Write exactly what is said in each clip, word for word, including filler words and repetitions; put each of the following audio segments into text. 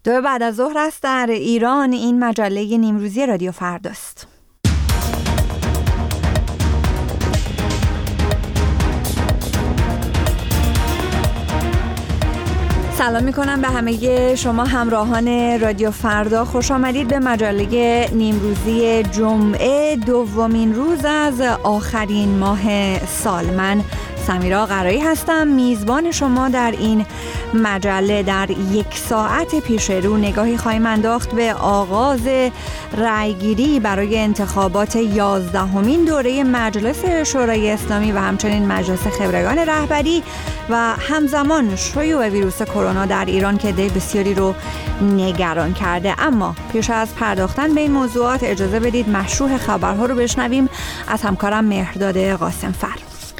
دو بعد از ظهر است در ایران. این مجله نیمروزی رادیو فرداست. سلام میکنم به همه شما همراهان رادیو فردا. خوش آمدید به مجله نیمروزی جمعه، دومین روز از آخرین ماه سال. من سمیرا قرایی هستم، میزبان شما در این مجله. در یک ساعت پیش رو نگاهی خواهیم انداخت به آغاز رأیگیری برای انتخابات یازدهمین دوره مجلس شورای اسلامی و همچنین مجلس خبرگان رهبری و همزمان شیوع ویروس کرونا در ایران که عده بسیاری رو نگران کرده. اما پیش از پرداختن به این موضوعات اجازه بدید مشروح خبرها رو بشنویم از همکارم مهرداد قاسمفر.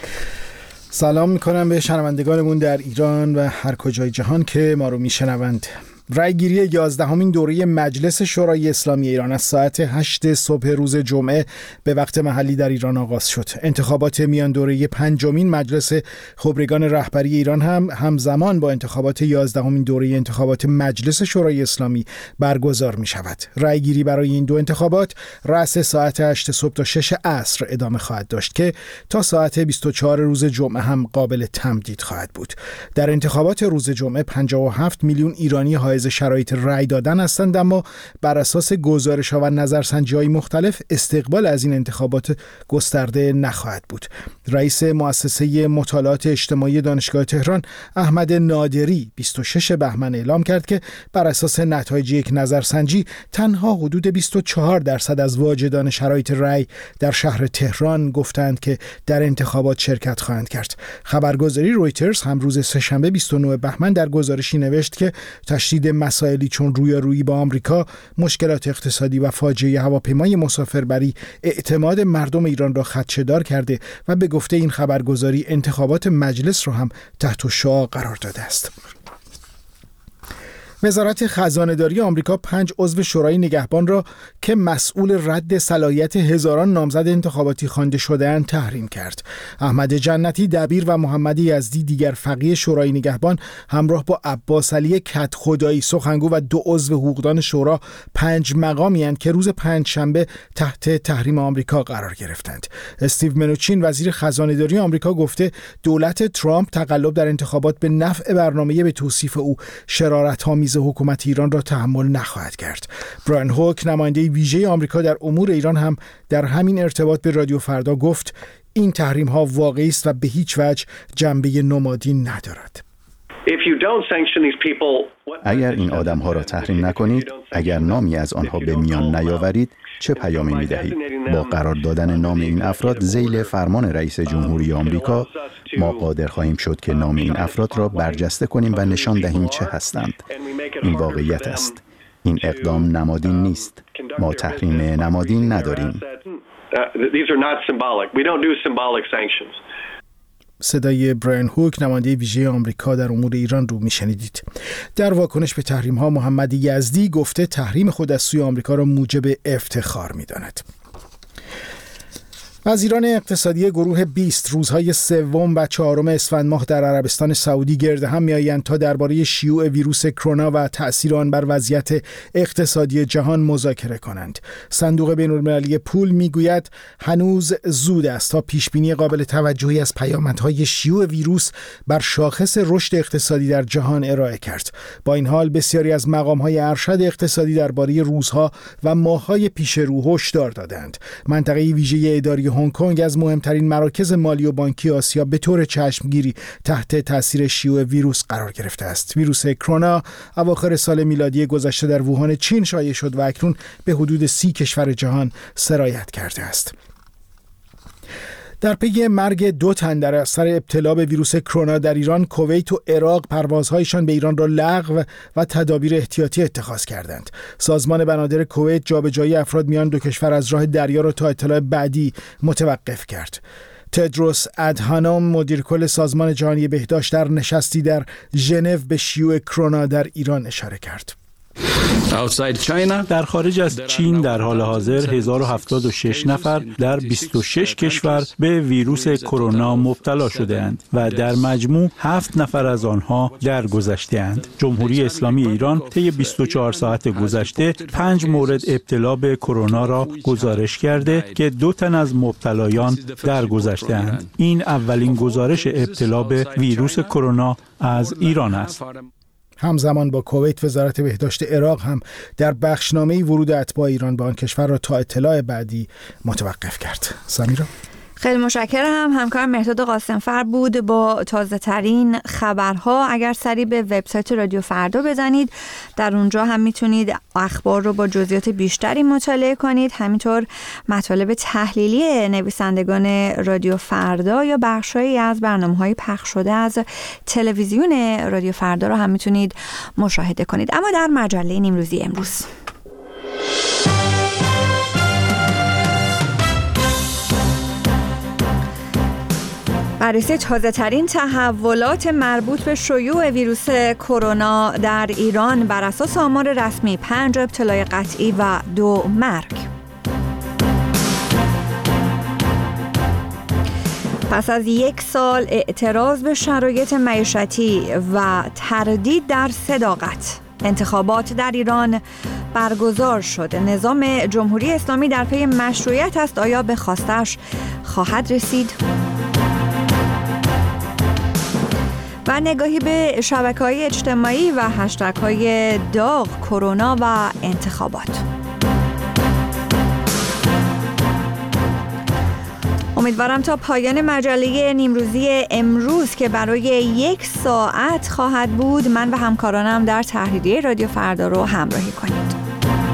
سلام میکنم به شنوندگانمون در ایران و هر کجای جهان که ما رو میشنوند. رأیگیری یازدهمین دوره مجلس شورای اسلامی ایران از ساعت هشت صبح روز جمعه به وقت محلی در ایران آغاز شد. انتخابات میان دوره پنجمین مجلس خبرگان رهبری ایران هم همزمان با انتخابات یازدهمین دوره انتخابات مجلس شورای اسلامی برگزار می شود. رأیگیری برای این دو انتخابات رأس ساعت هشت صبح تا شش عصر ادامه خواهد داشت که تا ساعت بیست و چهار روز جمعه هم قابل تمدید خواهد بود. در انتخابات روز جمعه پنجاه و هفت میلیون ایرانی های از شرایط رأی دادن هستند، اما بر اساس گزارش‌ها و نظرسنجی‌های مختلف استقبال از این انتخابات گسترده نخواهد بود. رئیس مؤسسه مطالعات اجتماعی دانشگاه تهران احمد نادری بیست و شش بهمن اعلام کرد که بر اساس نتایج یک نظرسنجی تنها حدود بیست و چهار درصد از واجدان شرایط رأی در شهر تهران گفتند که در انتخابات شرکت خواهند کرد. خبرگزاری رویترز هم روز سه‌شنبه بیست و نه بهمن در گزارشی نوشت که تشدید مسائلی چون رویارویی با آمریکا، مشکلات اقتصادی و فاجعه هواپیمای مسافربری اعتماد مردم ایران را خدشه‌دار کرده و به گفته این خبرگزاری انتخابات مجلس را هم تحت شعاع قرار داده است. وزارت خزانه‌داری آمریکا پنج عضو شورای نگهبان را که مسئول رد صلاحیت هزاران نامزد انتخاباتی خوانده شده‌اند تحریم کرد. احمد جنتی دبیر و محمد یزدی دیگر فقیه شورای نگهبان همراه با عباس علی کدخدایی سخنگو و دو عضو حقوقدان شورا پنج مقامی اند که روز پنج شنبه تحت تحریم آمریکا قرار گرفتند. استیو منوچین وزیر خزانه‌داری آمریکا گفته دولت ترامپ تقلب در انتخابات به نفع برنامه به توصیف او شرارت‌آمیز حکومت ایران را تحمل نخواهد کرد. برایان هوک نماینده ویژه آمریکا در امور ایران هم در همین ارتباط به رادیو فردا گفت این تحریم ها واقعی است و به هیچ وجه جنبه نمادین ندارد. اگر این آدم ها را تحریم نکنید، اگر نامی از آنها به میان نیاورید، چه پیامی می دهید؟ با قرار دادن نام این افراد ذیل فرمان رئیس جمهوری آمریکا، ما قادر خواهیم شد که نام این افراد را برجسته کنیم و نشان دهیم چه هستند. این واقعیت است. این اقدام نمادین نیست. ما تحریم نمادین نداریم. صدای برایان هوک نماینده ویژه آمریکا در امور ایران رو میشنیدید. در واکنش به تحریم ها محمد یزدی گفته تحریم خود از سوی آمریکا را موجب افتخار میداند. وزیران اقتصادی گروه بیست روزهای سوم و چهارم اسفند ماه در عربستان سعودی گرد هم میآیند تا درباره شیوع ویروس کرونا و تأثیر آن بر وضعیت اقتصادی جهان مذاکره کنند. صندوق بین‌المللی پول میگوید هنوز زود است تا پیشبینی قابل توجهی از پیامدهای شیوع ویروس بر شاخص رشد اقتصادی در جهان ارائه کرد. با این حال بسیاری از مقام‌های ارشد اقتصادی درباره روزها و ماه‌های پیش رو هشدار دادند. منطقه ویژه اداری هنگ کنگ از مهمترین مراکز مالی و بانکی آسیا به طور چشمگیری تحت تاثیر شیوع ویروس قرار گرفته است. ویروس کرونا اواخر سال میلادی گذشته در ووهان چین شایع شد و اکنون به حدود سی کشور جهان سرایت کرده است. در پی مرگ دو تن در اثر ابتلا به ویروس کرونا در ایران، کویت و عراق پروازهایشان به ایران را لغو و تدابیر احتیاطی اتخاذ کردند. سازمان بنادر کویت جابجایی افراد میان دو کشور از راه دریا را تا اطلاع بعدی متوقف کرد. تدروس ادهانوم مدیر کل سازمان جهانی بهداشت در نشستی در ژنو به شیوع کرونا در ایران اشاره کرد. در خارج از چین در حال حاضر هزار و هفتاد و شش نفر در بیست و شش کشور به ویروس کرونا مبتلا شده‌اند و در مجموع هفت نفر از آنها درگذشته‌اند. جمهوری اسلامی ایران طی بیست و چهار ساعت گذشته پنج مورد ابتلا به کرونا را گزارش کرده که دو تن از مبتلایان درگذشته‌اند. این اولین گزارش ابتلا به ویروس کرونا از ایران است. همزمان با کویت، وزارت بهداشت عراق هم در بخشنامه‌ای ورود اتباع ایران به آن کشور را تا اطلاع بعدی متوقف کرد. سمیرا، خیلی متشکرم. همکار مهرداد قاسمفر بود با تازه ترین خبرها. اگر سری به وبسایت رادیو فردا بزنید، در اونجا هم میتونید اخبار رو با جزئیات بیشتری مطالعه کنید. همینطور مطالب تحلیلی نویسندگان رادیو فردا یا بخشایی از برنامه‌های پخش شده از تلویزیون رادیو فردا رو هم میتونید مشاهده کنید. اما در مجله نیمروزی امروز، بررسی تازه ترین تحولات مربوط به شیوع ویروس کرونا در ایران بر اساس آمار رسمی، پنج ابتلای قطعی و دو مرگ. پس از یک سال اعتراض به شرایط معیشتی و تردید در صداقت، انتخابات در ایران برگزار شد. نظام جمهوری اسلامی در پی مشروعیت است. آیا به خواستش خواهد رسید؟ و نگاهی به شبکه‌های اجتماعی و هشتگ‌های داغ، کرونا و انتخابات. امیدوارم تا پایان مجله نیمروزی امروز که برای یک ساعت خواهد بود، من و همکارانم در تحریریه رادیو فردا رو همراهی کنید.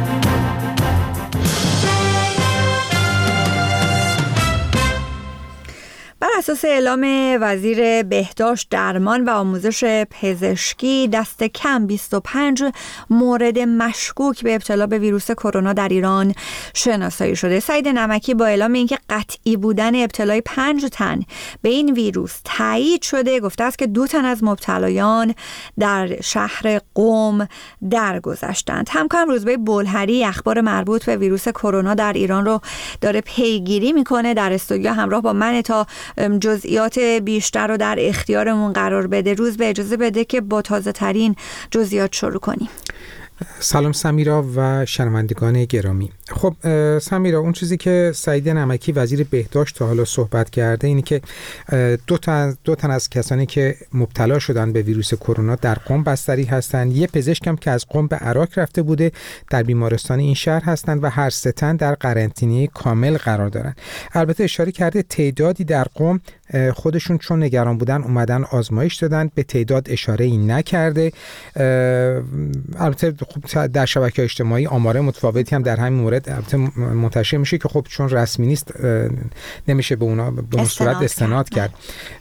بر اساس اعلام وزیر بهداشت، درمان و آموزش پزشکی، دست کم بیست و پنج مورد مشکوک به ابتلا به ویروس کرونا در ایران شناسایی شده. سعید نمکی با اعلام اینکه قطعی بودن ابتلای پنج تن به این ویروس تایید شده، گفته است که دو تن از مبتلایان در شهر قم درگذشتند. همکارم روزبه بلهری اخبار مربوط به ویروس کرونا در ایران رو داره پیگیری میکنه. در استودیو همراه با من تا جزئیات بیشتر رو در اختیارمون قرار بده. روز به اجازه بده که با تازه ترین جزئیات شروع کنیم. سلام سمیرا و شنوندگان گرامی. خب سمیرا، اون چیزی که سعید نمکی وزیر بهداشت تا حالا صحبت کرده اینه که دو تن دو تن از کسانی که مبتلا شدن به ویروس کرونا در قم بستری هستند. یه پزشک هم که از قم به عراق رفته بوده در بیمارستان این شهر هستند و هر سه تن در قرنطینه کامل قرار دارن. البته اشاره کرده تعدادی در قم خودشون چون نگران بودن اومدن آزمایش دادن، به تعداد اشاره ای نکرده. البته خب در شبکه‌های اجتماعی آمار متفاوتی هم در همین مورد البته منتشر میشه که خب چون رسمی نیست نمیشه به اونا به اون صورت استناد کرد.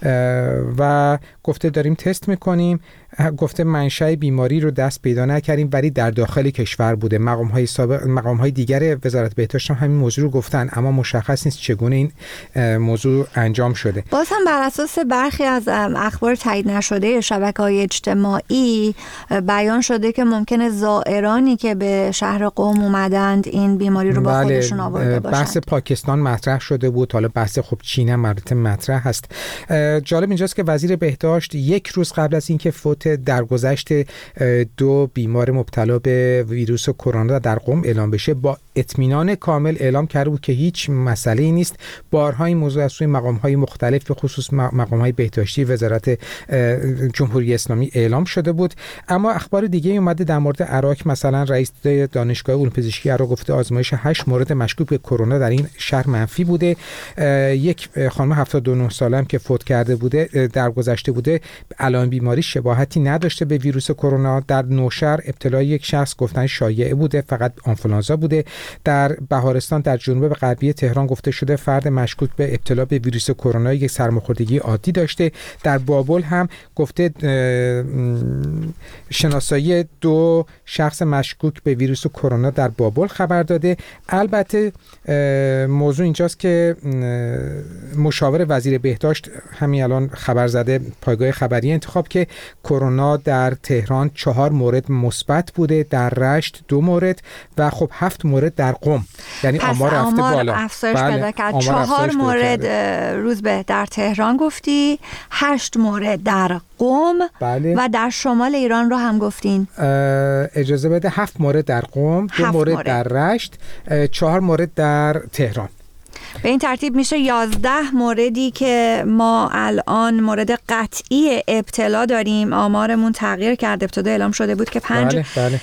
و گفته داریم تست میکنیم، گفته منشأ بیماری رو دست پیدا نکردیم ولی در داخل کشور بوده. مقام‌های سابق مقام‌های دیگر وزارت بهداشت هم همین موضوع رو گفتن، اما مشخص نیست چگونه این موضوع انجام شده. باز هم بر اساس برخی از اخبار تایید نشده شبکه‌های اجتماعی بیان شده که ممکنه زائرانی که به شهر قم اومدند این بیماری رو با بله، خودشون آورده باشند. بحث پاکستان مطرح شده بود، حالا بحث خب چین هم البته مطرح هست. جالب اینجاست که وزیر بهداشت یک روز قبل از اینکه فوت درگذشت دو بیمار مبتلا به ویروس کرونا در قم اعلام بشه، با اطمینان کامل اعلام کرده بود که هیچ مسئله‌ای نیست. بارها این موضوع از سوی مقام‌های مختلف به خصوص مقام‌های بهداشتی وزارت جمهوری اسلامی اعلام شده بود. اما اخبار دیگه اومده در مورد عراق. مثلا رئیس دانشگاه علوم پزشکی عراق گفته آزمایش هشت مورد مشکوک به کرونا در این شهر منفی بوده. یک خانم هفتاد و نه ساله هم که فوت کرده بوده درگذشته بوده، علائم بیماری شباهتی نداشته به ویروس کرونا. در نوشهر ابتلای یک شخص گفتن شایعه بوده، فقط آنفولانزا بوده. در بهارستان در جنوب غربی تهران گفته شده فرد مشکوک به ابتلا به ویروس کرونا یک سرماخوردگی عادی داشته. در بابل هم گفته شناسایی دو شخص مشکوک به ویروس کرونا در بابل خبر داده. البته موضوع اینجاست که مشاور وزیر بهداشت همین الان خبر زده، پایگاه خبری انتخاب، که کرونا در تهران چهار مورد مثبت بوده، در رشت دو مورد و خب هفت مورد در قم. یعنی آمار رفته بالا. افزایش پیدا کرد. چهار مورد روزبه در تهران گفتی، هشت مورد در قم بله. و در شمال ایران رو هم گفتین. اجازه بده، هفت مورد در قم، دو مورد, مورد در رشت، چهار مورد در تهران. به این ترتیب میشه یازده موردی که ما الان مورد قطعی ابتلا داریم. آمارمون تغییر کرده، ابتدا اعلام شده بود که پنج بله، بله.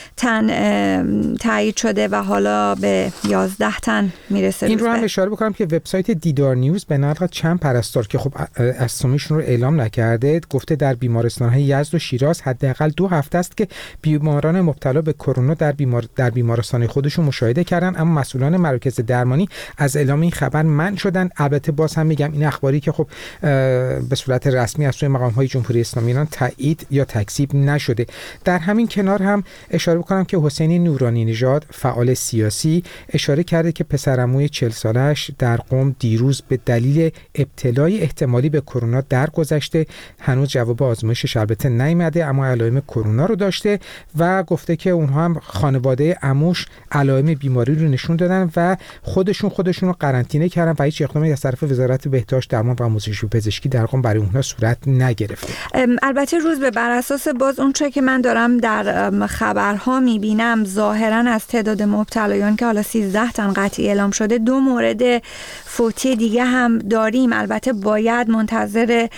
تن تایید شده و حالا به یازده تن میرسه. این رو هم اشاره بکنم که وبسایت دیدار نیوز به نقل چند پرستار که خب اسامیشون رو اعلام نکرده گفته در بیمارستان‌های یزد و شیراز حداقل دو هفته است که بیماران مبتلا به کرونا در بیمار در بیمارستان خودشون مشاهده کردن، اما مسئولان مراکز درمانی از اعلام این خبر من شدن. البته باز هم میگم این اخباری که خب به صورت رسمی از سوی مقام‌های جمهوری اسلامی ایران تایید یا تکذیب نشده. در همین کنار هم اشاره بکنم که حسین نورانی نژاد فعال سیاسی اشاره کرده که پسرعموی چهل سالش در قم دیروز به دلیل ابتلای احتمالی به کرونا درگذشته. هنوز جواب آزمایشش البته نیامده اما علائم کرونا رو داشته و گفته که اونها هم خانواده عموش علائم بیماری رو نشون دادن و خودشون خودشون رو قرنطینه کردن و هیچ اقدامی از طرف وزارت بهداشت درمان و آموزش پزشکی در قم برای اونها صورت نگرفته. البته روز به بر اساس باز اون چه که من دارم در خبرها میبینم ظاهرا از تعداد مبتلایان که حالا سیزده تن قطعی اعلام شده دو مورد فوتی دیگه هم داریم. البته باید منتظر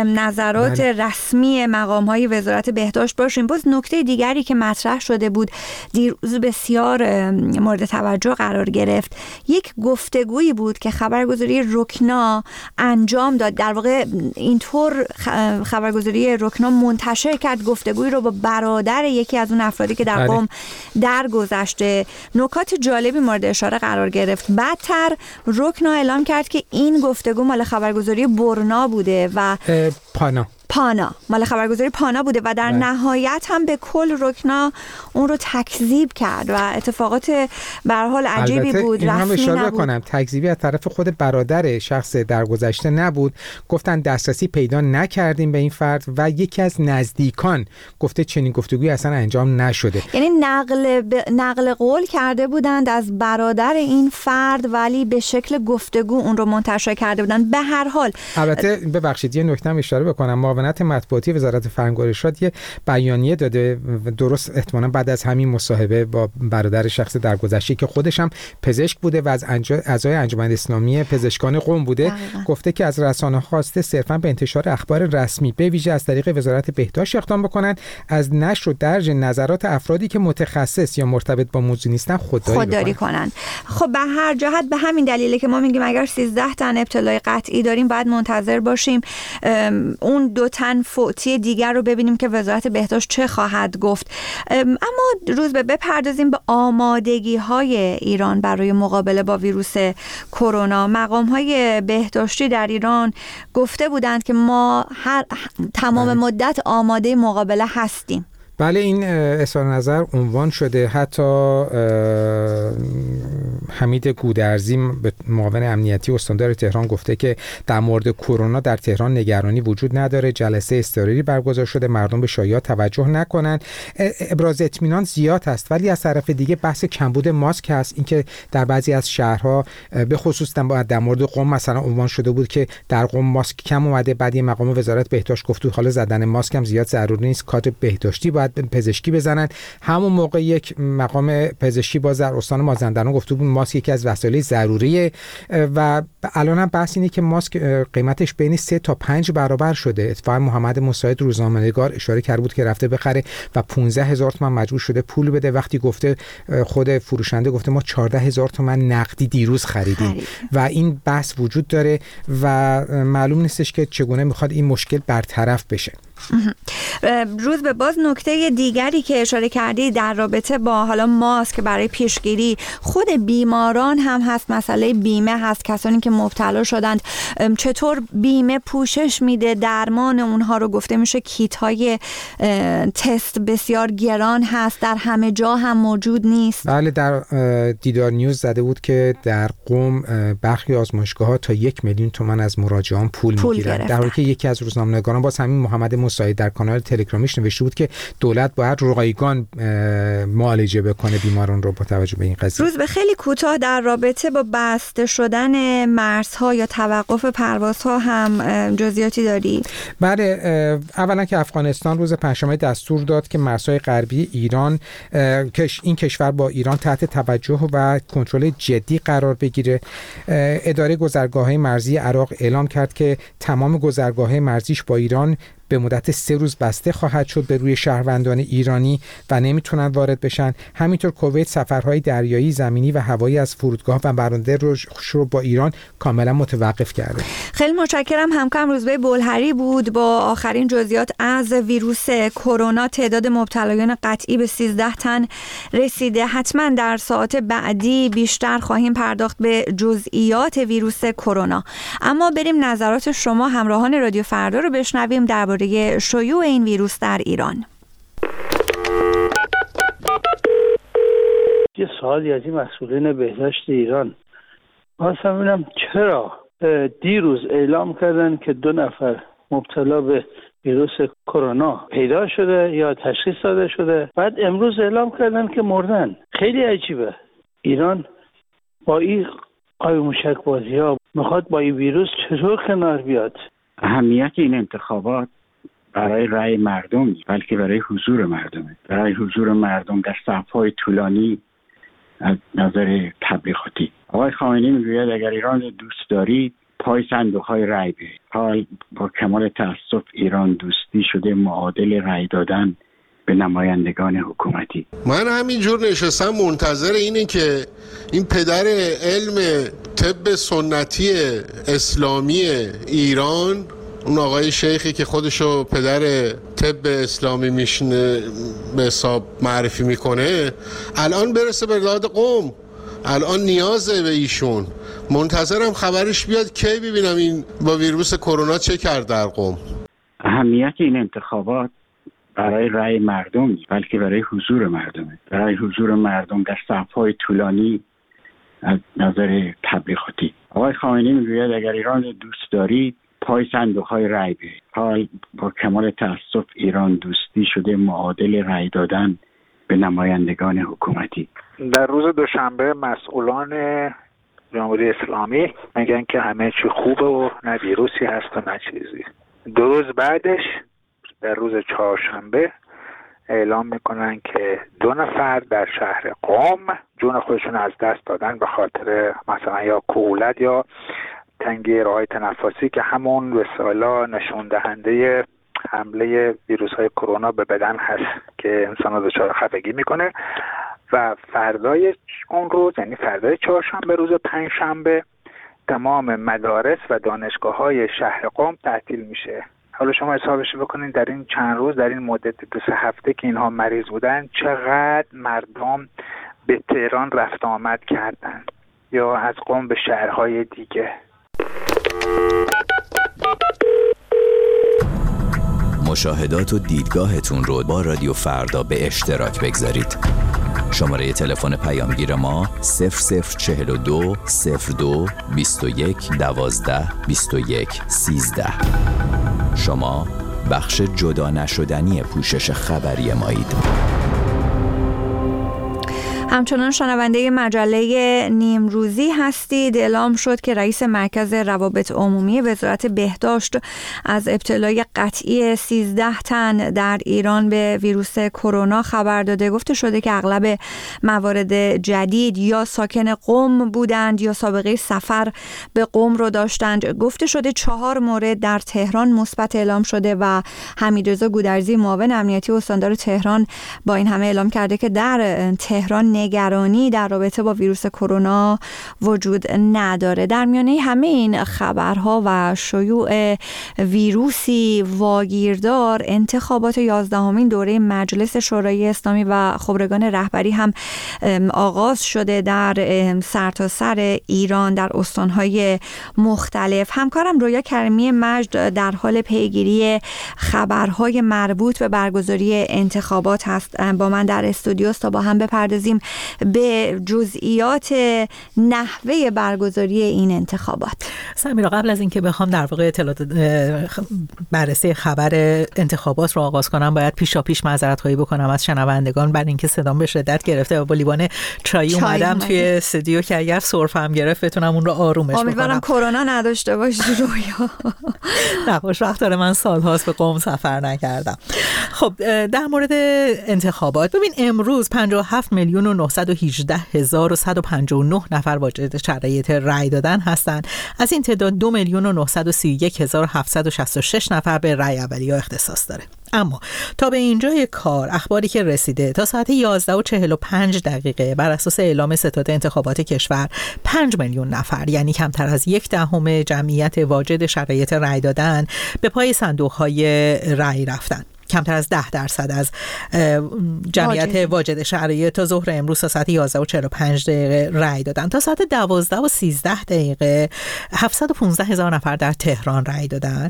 نظرات بله. رسمی مقام‌های وزارت بهداشت باشیم. باز نکته دیگری که مطرح شده بود دیروز بسیار مورد توجه قرار گرفت، یک گفتگویی بود که خبرگزاری رکنا انجام داد. در واقع اینطور خبرگزاری رکنا منتشر کرد گفتگویی رو با برادر یکی از اون افرادی که در قم درگذشته. نکات جالبی مورد اشاره قرار گرفت. بعدتر رکنا اعلام کرد که این گفتگو مال خبرگزاری برنا بوده و پانا پانا مال خبرگزاری پانا بوده و در بله. نهایت هم به کل رکنا اون رو تکذیب کرد و اتفاقات به هر حال عجیبی بود، رسمی نبود. اشاره کنم تکذیبی از طرف خود برادر شخص درگذشته نبود. گفتن دسترسی پیدا نکردیم به این فرد و یکی از نزدیکان گفته چنین گفتگویی اصلا انجام نشده. یعنی نقل ب... نقل قول کرده بودند از برادر این فرد ولی به شکل گفتگو اون رو منتشر کرده بودند. به هر حال البته ببخشید یه نکته اشاره بکنم، معاونت مطبوعاتی وزارت فرهنگ و ارشاد یه بیانیه داده درست احتمالاً بعد از همین مصاحبه با برادر شخص درگذشته که خودش هم پزشک بوده و از اعضای انجمن اسلامی پزشکان قم بوده دقیقا. گفته که از رسانه خواسته صرفاً به انتشار اخبار رسمی به ویژه از طریق وزارت بهداشت اقدام بکنن، از نشر و درج نظرات افرادی که متخصص یا مرتبط با موضوع نیستن خودداری, خودداری کنن. خب به هر جهت به همین دلیله که ما میگیم اگر سیزده تن ابتلای قطعی داریم بعد منتظر باشیم اون دو تن فوتی دیگر رو ببینیم که وزارت بهداشت چه خواهد گفت. اما روز به بپردازیم به آمادگی های ایران برای مقابله با ویروس کرونا. مقام های بهداشتی در ایران گفته بودند که ما هر تمام مدت آماده مقابله هستیم. بله این اظهار نظر عنوان شده. حتی حمید گودرزی به معاون امنیتی استاندار تهران گفته که در مورد کرونا در تهران نگرانی وجود نداره، جلسه اضطراری برگزار شده، مردم به شایعات توجه نکنن. ابراز اطمینان زیاد است ولی از طرف دیگه بحث کمبود ماسک هست. اینکه در بعضی از شهرها به خصوص در مورد قم مثلا عنوان شده بود که در قم ماسک کم اومده، بعد یه مقام وزارت بهداشت گفت حالا زدن ماسک هم زیاد ضروری نیست، کادر بهداشتی باید پزشکی بزنن. همون موقع یک مقام پزشکی باز در استان مازندران گفته بود ماسک یکی از وسایل ضروریه و الان هم بحث اینه که ماسک قیمتش بین سه تا پنج برابر شده. اتفاقا محمد مساعد روزنامه‌نگار اشاره کرده بود که رفته بخره و پانزده هزار تومان مجبور شده پول بده، وقتی گفته خود فروشنده گفته ما چهارده هزار تومان نقدی دیروز خریدیم خرید. و این بحث وجود داره و معلوم نیستش که چگونه میخواد این مشکل برطرف بشه. روز به باز نکته دیگری که اشاره کردی در رابطه با حالا ماسک برای پیشگیری خود بیماران هم هست، مسئله بیمه هست. کسانی که مبتلا شدند چطور بیمه پوشش میده درمان اونها رو؟ گفته میشه کیت های تست بسیار گران هست، در همه جا هم موجود نیست. بله در دیدار نیوز زده بود که در قم برخی آزمایشگاه ها تا یک میلیون تومان از مراجعان پول, پول میگیرن، در حالی که یکی از روزنامه‌نگاران باز همین محمد مساعد در کانال تلگرامیش نوشته بود که دولت باید رایگان معالجه بکنه بیماران رو با توجه به این قضیه. روز به خیلی کوتاه در رابطه با بسته شدن مرزها یا توقف پروازها هم جزئیاتی داری؟ بله، اولا که افغانستان روز پنجشنبه دستور داد که مرزهای غربی ایران این کشور با ایران تحت توجه و کنترل جدی قرار بگیره. اداره گذرگاه‌های مرزی عراق اعلام کرد که تمام گذرگاه‌های مرزیش با ایران به مدت سه روز بسته خواهد شد به روی شهروندان ایرانی و نمیتونن وارد بشن. همینطور کویت سفرهای دریایی، زمینی و هوایی از فرودگاه و بندر رو با ایران کاملا متوقف کرده. خیلی متشکرم. همکارم روزبه بلهری بود با آخرین جزئیات از ویروس کرونا. تعداد مبتلایان قطعی به سیزده تن رسیده. حتما در ساعات بعدی بیشتر خواهیم پرداخت به جزئیات ویروس کرونا، اما بریم نظرات شما همراهان رادیو فردا رو بشنویم درباره شیوع این ویروس در ایران. یه سوالی از این مسئولین بهداشت ایران، خواستم ببینم چرا دیروز اعلام کردن که دو نفر مبتلا به ویروس کرونا پیدا شده یا تشخیص داده شده، بعد امروز اعلام کردن که مردن. خیلی عجیبه. ایران با این قای موشک بازی ها میخواد با این ویروس چطور کنار بیاد؟ اهمیت این انتخابات برای رأی مردم بلکه برای حضور مردمه، برای حضور مردم در صف‌های طولانی از نظر تبلیغاتی. آقای خامنه‌ای میگوید اگر ایران دوست دارید پای صندوق‌های رأی بیایید. حال با کمال تأسف ایران دوستی شده معادل رأی دادن به نمایندگان حکومتی. من همینجور نشستم منتظر اینه که این پدر علم طب سنتی اسلامی ایران، اون آقای شیخی که خودشو پدر طب اسلامی میشنه به حساب معرفی میکنه، الان برسه به داد قم. الان نیازه به ایشون. منتظرم خبرش بیاد کی ببینم این با ویروس کرونا چه کرد در قم. اهمیت این انتخابات برای رأی مردم بلکه برای حضور مردمه، برای حضور مردم در صف‌های طولانی از نظر تبلیغاتی. آقای خامنه‌ای میگوید اگر ایران دوست دارید پای صندوق‌های رأی بیایید. حال با کمال تأسف ایران دوستی شده معادل رأی دادن به نمایندگان حکومتی. در روز دوشنبه مسئولان جمهوری اسلامی میگن که همه چی خوبه و نه ویروسی هست و نه چیزی. دو روز بعدش در روز چهارشنبه اعلام میکنن که دو نفر در شهر قم جون خودشون از دست دادن به خاطر مثلا یا کهولت یا تنگی راههای تنفسی که همون به اصطلاح نشون دهنده حمله ویروس های کرونا به بدن هست که انسان رو دچار خفگی میکنه. و فردای اون روز یعنی فردای چهارشنبه روز پنجشنبه تمام مدارس و دانشگاه های شهر قم تعطیل میشه. حالا شما حسابش بکنین در این چند روز، در این مدت دو سه هفته که اینها مریض بودن چقدر مردم به تهران رفت آمد کردن یا از قم به شهرهای دیگه. مشاهدات و دیدگاهتون رو با رادیو فردا به اشتراک بگذارید. شماره تلفن پیامگیر ما صفر صفر چهل و دو صفر دو بیست و یک دوازده بیست و یک سیزده. شما بخش جدا نشدنی پوشش خبری مایید. همچنان شنونده مجله نیمروزی هستید. اعلام شد که رئیس مرکز روابط عمومی وزارت بهداشت از ابتلای قطعی سیزده تن در ایران به ویروس کرونا خبر داده. گفته شده که اغلب موارد جدید یا ساکن قم بودند یا سابقه سفر به قم رو داشتند. گفته شده چهار مورد در تهران مثبت اعلام شده و حمیدرضا گودرزی معاون امنیتی استاندار تهران با این همه اعلام کرده که در تهران نگرانی در رابطه با ویروس کرونا وجود نداره. در میانه همه این خبرها و شیوع ویروسی واگیردار، انتخابات یازدهمین دوره مجلس شورای اسلامی و خبرگان رهبری هم آغاز شده در سرتاسر سر ایران در استانهای مختلف. همکارم رویا کریمی مجد در حال پیگیری خبرهای مربوط به برگزاری انتخابات هست. با من در استودیو تا با هم بپردازیم به جزئیات نحوه برگزاری این انتخابات. سمیرا، قبل از اینکه بخوام در واقع اطلاعات بررسی خبر انتخابات رو آغاز کنم، باید پیشا پیش معذرت خواهی بکنم از شنوندگان برای اینکه صدام به شدت گرفته و با لیوان چای اومدم توی استودیو که اگر سرفم گرفت بتونم اون رو آرومش بکنم. امیدوارم کرونا نداشته باشی رویا. نه، خوشبختانه من سالهاست به قم سفر نکردم. خب در مورد انتخابات، ببین امروز پنجاه و هفت میلیون و نهصد و هجده هزار و صد و پنجاه و نه نفر واجد شرایط رأی دادن هستند. از این تعداد دو میلیون و نهصد و سی و یک هزار و هفتصد و شصت و شش نفر به رأی اولیه اختصاص داره. اما تا به اینجای کار اخباری که رسیده تا ساعت یازده و چهل و پنج دقیقه بر اساس اعلام ستاد انتخابات کشور پنج میلیون نفر، یعنی کمتر از یک دهم جمعیت واجد شرایط رأی دادن، به پای صندوق‌های رأی رفتن. کمتر از ده درصد از جمعیت واجد شرایط تا ظهر امروز تا ساعت یازده و چهل و پنج دقیقه رأی دادن. تا ساعت دوازده و سیزده دقیقه هفتصد و پانزده هزار نفر در تهران رأی دادن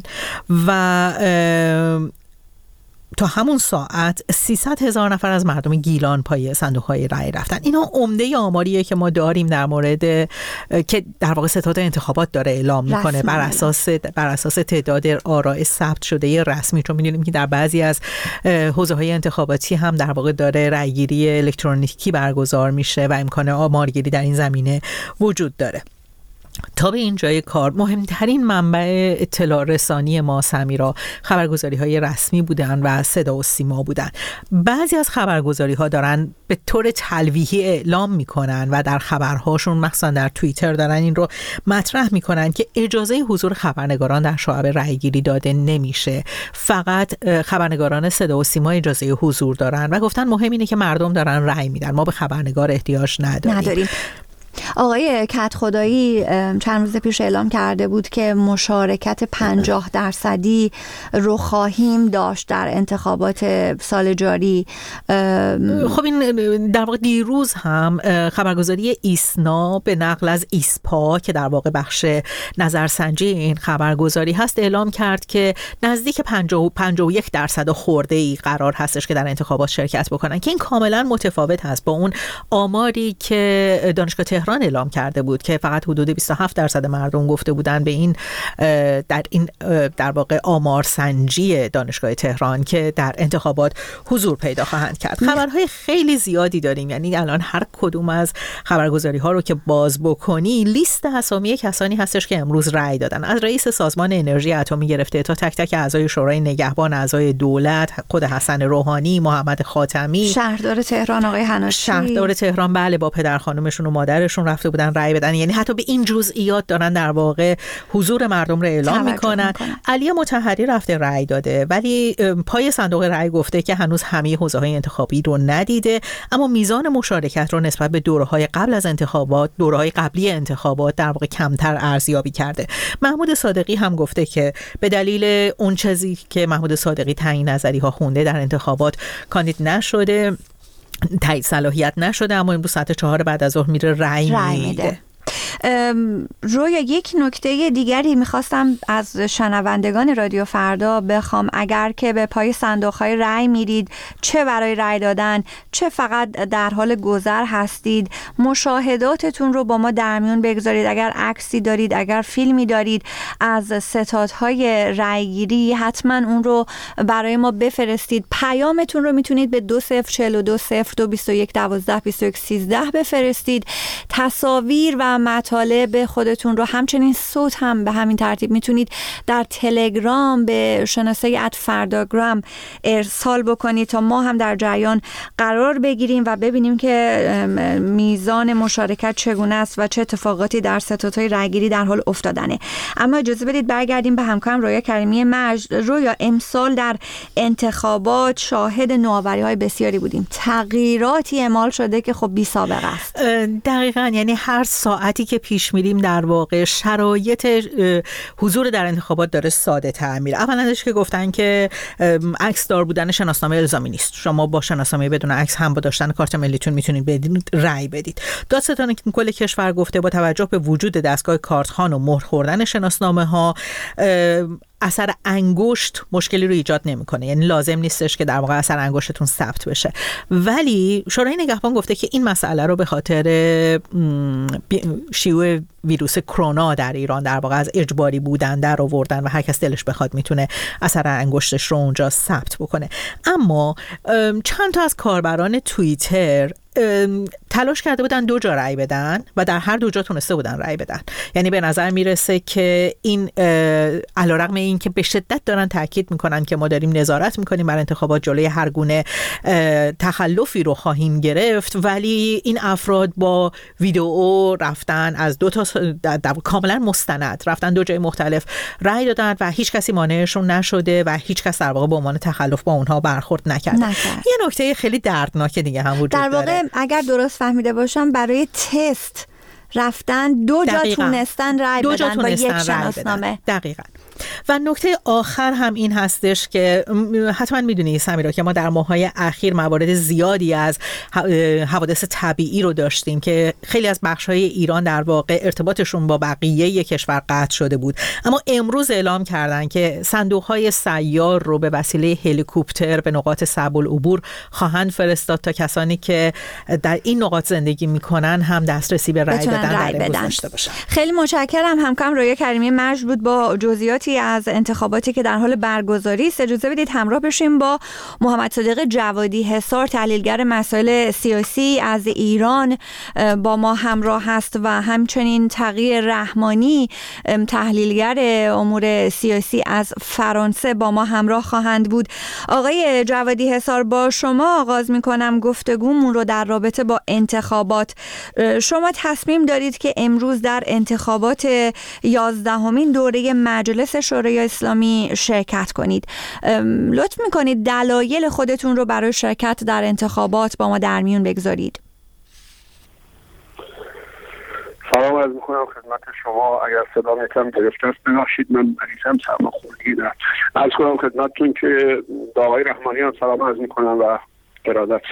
و تا همون ساعت سیصد هزار نفر از مردم گیلان پای صندوق‌های رأی رفتن. اینا عمده آماریه که ما داریم در مورد که در واقع ستاد انتخابات داره اعلام میکنه بر اساس بر اساس تعداد آراء ثبت شده رسمی، چون می‌دونیم که در بعضی از حوزه‌های انتخاباتی هم در واقع داره رأیگیری الکترونیکی برگزار میشه و امکان آمارگیری در این زمینه وجود داره. تا به اینجای کار مهمترین منبع اطلاع رسانی ما سمیرا خبرگزاری های رسمی بودن و صدا و سیما بودن. بعضی از خبرگزاری ها دارن به طور تلویحی اعلام میکنن و در خبرهاشون مخصوصا در توییتر دارن این رو مطرح میکنن که اجازه حضور خبرنگاران در شعب رأیگیری داده نمیشه، فقط خبرنگاران صدا و سیما اجازه حضور دارن و گفتن مهم اینه که مردم دارن رأی میدن، ما به خبرنگار احتیاج نداریم, نداریم. آقای کدخدایی چند روز پیش اعلام کرده بود که مشارکت پنجاه درصدی رو خواهیم داشت در انتخابات سال جاری. خب این در واقع دیروز هم خبرگزاری ایسنا به نقل از ایسپا که در واقع بخش نظرسنجی این خبرگزاری هست اعلام کرد که نزدیک پنجاه و یک درصد خورده ای قرار هستش که در انتخابات شرکت بکنن، که این کاملا متفاوت هست با اون آماری که دانشگاه تهران اعلام کرده بود که فقط حدود بیست و هفت درصد مردم گفته بودن به این در این در واقع آمار سنجی دانشگاه تهران که در انتخابات حضور پیدا خواهند کرد. خبرهای خیلی زیادی داریم، یعنی الان هر کدوم از خبرگزاری ها رو که باز بکنی لیست اسامی کسانی هستش که امروز رأی دادن، از رئیس سازمان انرژی اتمی گرفته تا تک تک اعضای شورای نگهبان، اعضای دولت، خود حسن روحانی، محمد خاتمی، شهردار تهران آقای حناشی، شهردار تهران بله با پدر خانومشون و مادرشون رفته بودن رأی بدن، یعنی حتی به این جزئیات دارن در واقع حضور مردم رو اعلام میکنن. میکنن. علی مطهری رفته رأی داده ولی پای صندوق رأی گفته که هنوز همه حوزه‌های انتخابی رو ندیده، اما میزان مشارکت رو نسبت به دوره‌های قبل از انتخابات، دوره‌های قبلی انتخابات در واقع کمتر ارزیابی کرده. محمود صادقی هم گفته که به دلیل اون چیزی که محمود صادقی تعیین نظری ها خونده در انتخابات کاندید نشده، تایید صلاحیت نشده، اما امروز ساعت چهار بعد از ظهر میره رأی میده. رویا یک نکته دیگری میخواستم از شنوندگان رادیو فردا بخوام، اگر که به پای صندوق‌های رأی میرید، چه برای رأی دادن چه فقط در حال گذر هستید، مشاهداتتون رو با ما در میون بگذارید. اگر عکسی دارید، اگر فیلمی دارید از ستادهای رأیگیری، حتما اون رو برای ما بفرستید. پیامتون رو میتونید به دو صفر چهل و دو صفر دو بیست و یک دوازده بیست و یک سیزده بفرستید. تصاویر و مطالب خودتون رو همچنین صوت هم به همین ترتیب میتونید در تلگرام به شناسه ات فرداگرام ارسال بکنید تا ما هم در جریان قرار بگیریم و ببینیم که میزان مشارکت چگونه است و چه اتفاقاتی در ستادهای رأیگیری در حال افتادنه. اما اجازه بدید برگردیم به همکارم رویا کریمی مجد. رویا، امسال در انتخابات شاهد نوآوری‌های بسیاری بودیم، تغییراتی اعمال شده که خب بی سابقه است. دقیقاً، یعنی هر ساعتی که پیش میریم در واقع شرایط حضور در انتخابات داره ساده تر میره. اولش که گفتن که عکس دار بودن شناسنامه الزامی نیست، شما با شناسنامه بدون عکس هم با داشتن کارت ملیتون میتونید بدید رأی بدید. دادستان کل کشور گفته با توجه به وجود دستگاه کارتخوان و مهر خوردن شناسنامه ها اثر انگشت مشکلی رو ایجاد نمیکنه، یعنی لازم نیستش که در واقع اثر انگشتتون ثبت بشه. ولی شورای نگهبان گفته که این مسئله رو به خاطر شیوع ویروس کرونا در ایران در واقع از اجباری بودن در آوردن و هر کس دلش بخواد میتونه اثر انگشتش رو اونجا ثبت بکنه. اما چند تا از کاربران توییتر تلاش کرده بودن دو جا رأی بدن و در هر دو جا تونسته بودن رأی بدن. یعنی به نظر میرسه که این علیرغم این که به شدت دارن تاکید میکنن که ما داریم نظارت میکنیم بر انتخابات، جلوی هر گونه تخلفی رو خواهیم گرفت، ولی این افراد با ویدئو رفتن از دو تا کاملا مستند رفتن دو جای مختلف رأی دادن و هیچ کسی مانعشون نشده و هیچ کس در واقع به عنوان تخلف با اونها برخورد نکرد. نکرد. یه نکته خیلی دردناک دیگه هم وجود در واقع داره. اگر درست فهمیده باشم برای تست رفتن دو جا دقیقاً. تونستن رأی بدن, بدن با یک شناسنامه. دقیقاً. و نکته آخر هم این هستش که حتما میدونی سمیرا که ما در ماه‌های اخیر موارد زیادی از حوادث طبیعی رو داشتیم که خیلی از بخش‌های ایران در واقع ارتباطشون با بقیه کشور قطع شده بود، اما امروز اعلام کردن که صندوق‌های سیار رو به وسیله هلیکوپتر به نقاط صعب العبور خواهند فرستاد تا کسانی که در این نقاط زندگی میکنن هم دسترسی به رأی دادن در امروز داشته باشن. خیلی متشکرم. همکارم رویا کریمی مرج بود با جزئیاتی از انتخاباتی که در حال برگزاری است. اجازه بدید همراه بشیم با محمد صادق جوادی حصار، تحلیلگر مسائل سیاسی از ایران با ما همراه هست و همچنین تقی رحمانی تحلیلگر امور سیاسی از فرانسه با ما همراه خواهند بود. آقای جوادی حصار، با شما آغاز می‌کنم گفتگومون رو در رابطه با انتخابات. شما تصمیم دارید که امروز در انتخابات یازدهمین دوره مجلس شورای اسلامی شرکت کنید. لطف میکنید دلایل خودتون رو برای شرکت در انتخابات با ما در میون بگذارید. سلام عرض میکنم خدمت شما. اگر صدام یکم گرفته است ببخشید، من مریضم، سرماخوردگی دارم. عرض کنم خدمتتون که با آقای رحمانی هم سلام عرض میکنم و ارادت.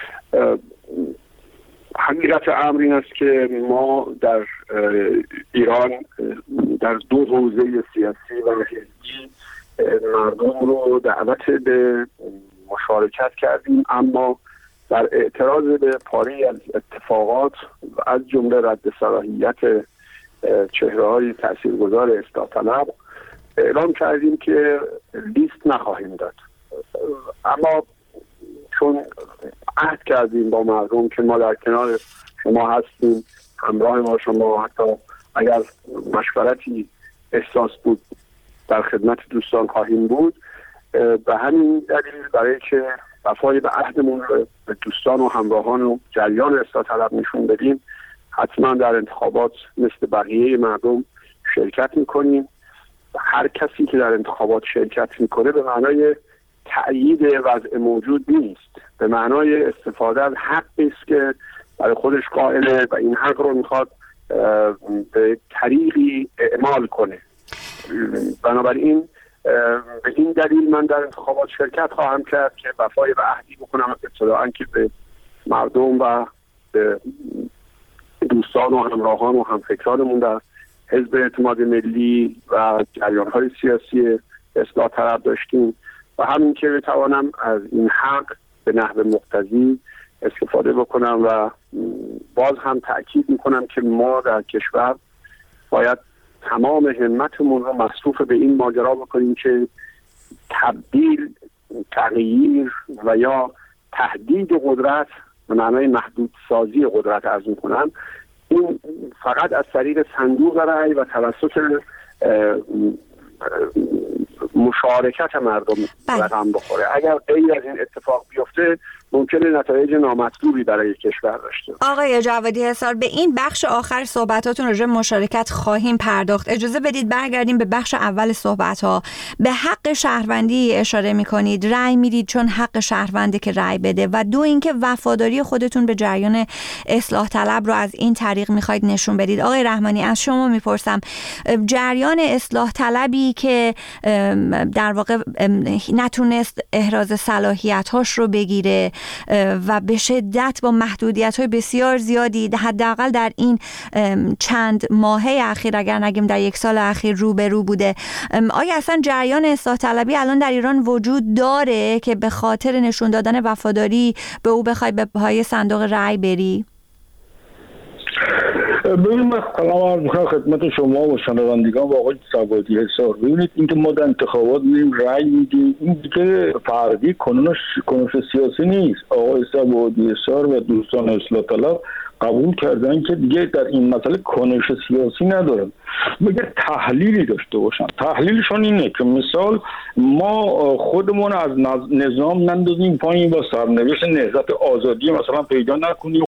حقیقت امر این است که ما در ایران در دو حوزه سیاسی و حزبی مردم رو دعوت به مشارکت کردیم، اما در اعتراض به پاری از اتفاقات و از جمله رد صلاحیت چهره‌های تاثیرگذار اصلاح طلب اعلام کردیم که لیست نخواهیم داد. اما چون عهد کردیم با مردم که ما در کنار شما هستیم، همراه ما شما، حتی اگر مشورتی احساس بود در خدمت دوستان خواهیم بود، به همین دلیل برای که وفای به عهدمون رو به دوستان و همراهان و جریان اصلاح طلب نشون بدیم، حتما در انتخابات مثل بقیه مردم شرکت میکنیم. هر کسی که در انتخابات شرکت میکنه به معنای تأیید وضع موجود نیست، به معنای استفاده از حقی است که برای خودش قائله و این حق رو میخواد به طریقی اعمال کنه. بنابراین به این دلیل من در انتخابات شرکت خواهم کرد که وفای به عهدی بکنم، ابتداءً که به مردم و به دوستان و همراهان و همفکرانمون در حزب اعتماد ملی و جریان‌های سیاسی اصلاح طلب داشتیم و همین که بتوانم از این حق به نحو مقتضی استفاده بکنم و باز هم تأکید میکنم که ما در کشور باید تمام همتمون رو مصروف به این ماجرا بکنیم که تبدیل، تغییر و یا تهدید قدرت به معنای محدود سازی قدرت عرض میکنم، این فقط از طریق صندوق رأی و توسط مشارکت مردم رقم بخوره. اگر غیر از این اتفاق بیفته ممکنه نتایج نامطلوبی برای کشور داشته. آقای جوادی حصار، به این بخش آخر صحبتاتون راجع به مشارکت خواهیم پرداخت. اجازه بدید برگردیم به بخش اول صحبت‌ها. به حق شهروندی اشاره می‌کنید، رأی میدید چون حق شهرونده که رأی بده، و دو اینکه وفاداری خودتون به جریان اصلاح طلب رو از این طریق می‌خواید نشون بدید. آقای رحمانی، از شما می‌پرسم، جریان اصلاح طلبی که در واقع نتونست احراز صلاحیت‌هاش رو بگیره و به شدت با محدودیت‌های بسیار زیادی حداقل در این چند ماهه اخیر، اگر نگیم در یک سال اخیر، روبرو بوده. آیا اصلا جریان اصلاح طلبی الان در ایران وجود داره که به خاطر نشون دادن وفاداری به او بخوای به پای صندوق رأی بری؟ ببینید، من سلام عرض می‌کنم خدمت شما و شنوندگان و آقای سوادی حسار. ببینید، اینکه ما در انتخابات میریم رأی میدیم، این دیگه فردی کنش کنش سیاسی نیست. آقای سوادی حسار و دوستان اصلاح طلب قبول کردن که دیگه در این مسئله کنش سیاسی ندارن، مگه تحلیلی داشته باشن. تحلیلشون اینه که مثال ما خودمون از نظام نندازیم پایین، با سرنوشت نهضت آزادی مثلا پیدا نکنیم،